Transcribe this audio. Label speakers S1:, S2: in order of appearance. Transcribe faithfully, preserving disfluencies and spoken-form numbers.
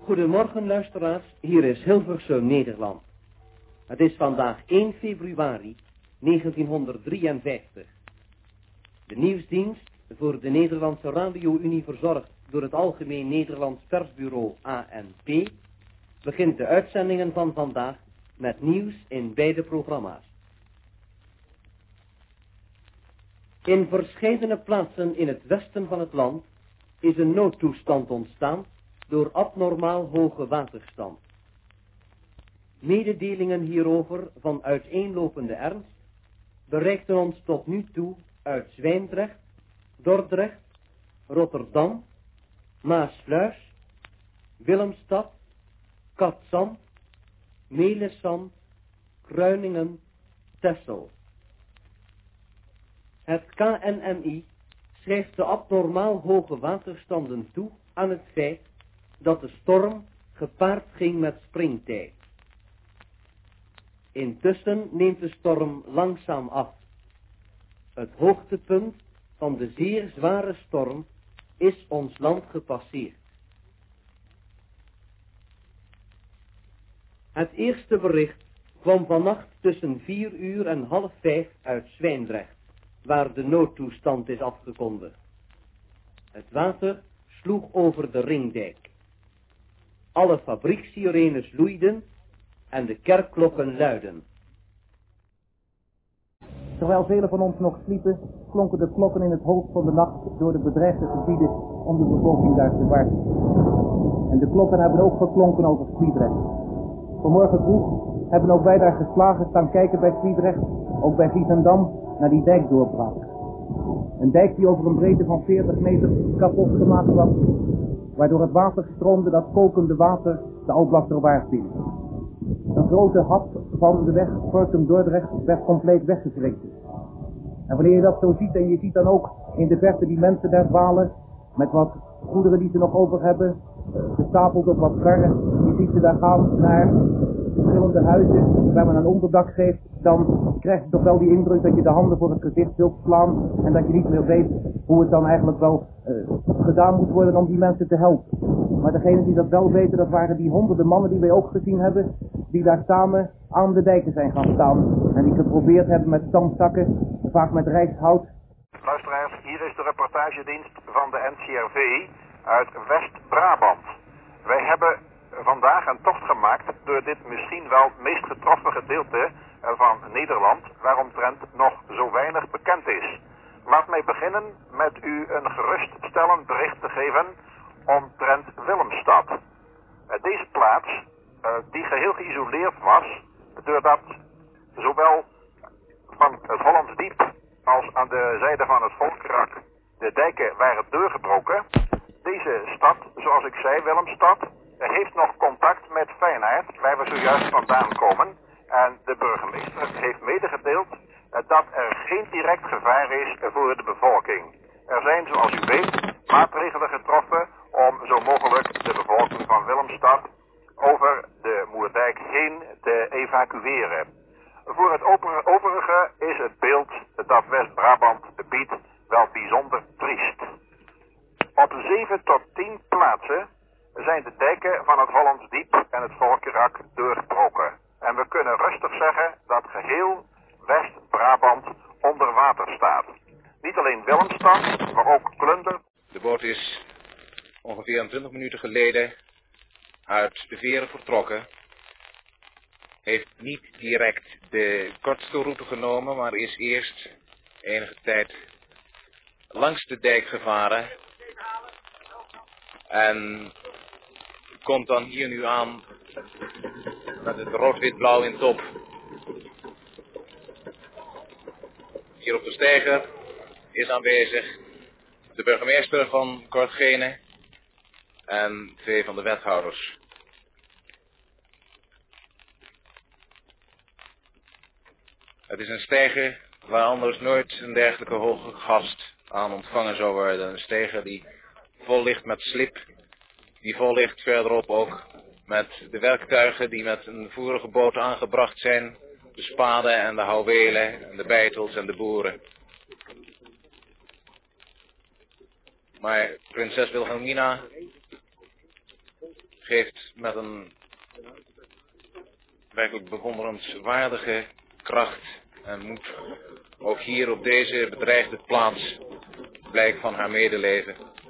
S1: Goedemorgen luisteraars, hier is Hilversum, Nederland. Het is vandaag één februari negentienhonderddrieënvijftig. De nieuwsdienst, voor de Nederlandse Radio-Unie verzorgd door het Algemeen Nederlands Persbureau A N P, begint de uitzendingen van vandaag met nieuws in beide programma's. In verscheidene plaatsen in het westen van het land is een noodtoestand ontstaan door abnormaal hoge waterstand. Mededelingen hierover van uiteenlopende ernst bereikten ons tot nu toe uit Zwijndrecht, Dordrecht, Rotterdam, Maasluis, Willemstad, Katzand, Melissant, Kruiningen, Texel. Het K N M I schrijft de abnormaal hoge waterstanden toe aan het feit dat de storm gepaard ging met springtij. Intussen neemt de storm langzaam af. Het hoogtepunt van de zeer zware storm is ons land gepasseerd. Het eerste bericht kwam vannacht tussen vier uur en half vijf uit Zwijndrecht, waar de noodtoestand is afgekondigd. Het water sloeg over de ringdijk. Alle fabriekssirenes loeiden en de kerkklokken luidden.
S2: Terwijl velen van ons nog sliepen, klonken de klokken in het hoofd van de nacht door de bedreigde gebieden om de bevolking daar te waarschuwen. En de klokken hebben ook geklonken over Sliedrecht. Vanmorgen vroeg hebben ook wij daar geslagen staan kijken bij Sliedrecht, ook bij Giesendam, naar die dijk doorbraak. Een dijk die over een breedte van veertig meter kapot gemaakt was, waardoor het water stroomde dat kokende water de Alblasserwaard in. Een grote hap van de weg Gorkum-Dordrecht werd compleet weggezwikt. En wanneer je dat zo ziet en je ziet dan ook in de verte die mensen daar dwalen, met wat goederen die ze nog over hebben, gestapeld op wat karren, je ziet ze daar gaan naar verschillende huizen waar men een onderdak geeft, dan krijg je toch wel die indruk dat je de handen voor het gezicht wilt slaan en dat je niet meer weet hoe het dan eigenlijk wel uh, gedaan moet worden om die mensen te helpen. Maar degenen die dat wel weten, dat waren die honderden mannen die wij ook gezien hebben, die daar samen aan de dijken zijn gaan staan en die geprobeerd hebben met zandzakken, vaak met rijkshout.
S3: Luisteraars, hier is de reportagedienst van de N C R V uit West-Brabant. Wij hebben vandaag een tocht gemaakt door dit misschien wel meest getroffen gedeelte van Nederland, waaromtrent nog zo weinig bekend is. Laat mij beginnen met u een geruststellend bericht te geven omtrent Willemstad. Deze plaats, die geheel geïsoleerd was, doordat zowel van het Hollands Diep als aan de zijde van het Volkerak de dijken waren doorgebroken. Deze stad, zoals ik zei, Willemstad, heeft nog contact met Feyenaard, waar we zojuist vandaan komen. En de burgemeester heeft medegedeeld dat er geen direct gevaar is voor de bevolking. Er zijn, zoals u weet, maatregelen getroffen om zo mogelijk de bevolking van Willemstad over de Moerdijk heen te evacueren. Voor het overige is het beeld dat West-Brabant biedt wel bijzonder triest. Op zeven tot tien plaatsen zijn de dijken van het Hollands Diep en het Volkerak doorgebroken. En we kunnen rustig zeggen dat geheel West-Brabant onder water staat. Niet alleen Willemstad, maar ook Klunder.
S4: De boot is ongeveer twintig minuten geleden uit de Veren vertrokken. Heeft niet direct de kortste route genomen, maar is eerst enige tijd langs de dijk gevaren. En komt dan hier nu aan met het rood-wit-blauw in top. Hier op de steiger is aanwezig de burgemeester van Kortgene en twee van de wethouders. Het is een steiger waar anders nooit een dergelijke hoge gast aan ontvangen zou worden. Een steiger die vol ligt met slip, die vol ligt verderop ook met de werktuigen die met een vorige boot aangebracht zijn. De spaden en de houwelen en de beitels en de boeren. Maar prinses Wilhelmina geeft met een werkelijk bewonderenswaardige kracht en moed ook hier op deze bedreigde plaats blijk van haar medeleven